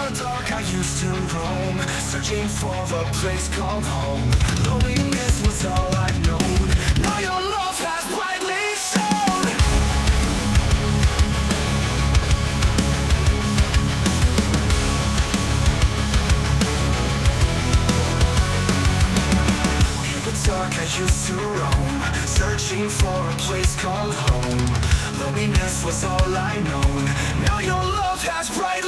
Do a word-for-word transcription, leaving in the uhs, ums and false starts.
the dark I used to roam, searching for a place called home. Loneliness was all I'd known. Now your love has brightly shone. In the dark I used to roam, searching for a place called home. Loneliness was all I known. Now your love has brightly